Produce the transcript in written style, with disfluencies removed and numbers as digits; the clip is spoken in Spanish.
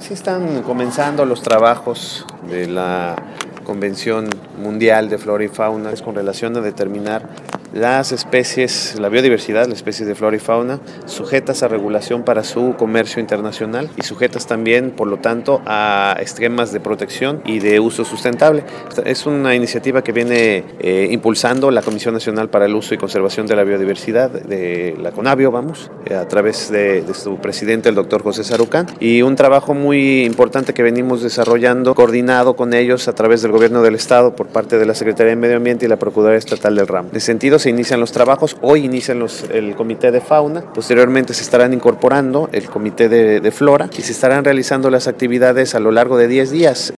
Sí están comenzando los trabajos de la Convención Mundial de Flora y Fauna con relación a determinar las especies, la biodiversidad, las especies de flora y fauna, sujetas a regulación para su comercio internacional y sujetas también, por lo tanto, a esquemas de protección y de uso sustentable. Es una iniciativa que viene impulsando la Comisión Nacional para el Uso y Conservación de la Biodiversidad, de la CONABIO, a través de su presidente, el doctor José Sarucán, y un trabajo muy importante que venimos desarrollando, coordinado con ellos a través del Gobierno del Estado por parte de la Secretaría de Medio Ambiente y la Procuraduría Estatal del ramo. En ese sentido, se inician los trabajos, hoy inician el Comité de Fauna, posteriormente se estarán incorporando el Comité de Flora y se estarán realizando las actividades a lo largo de 10 días.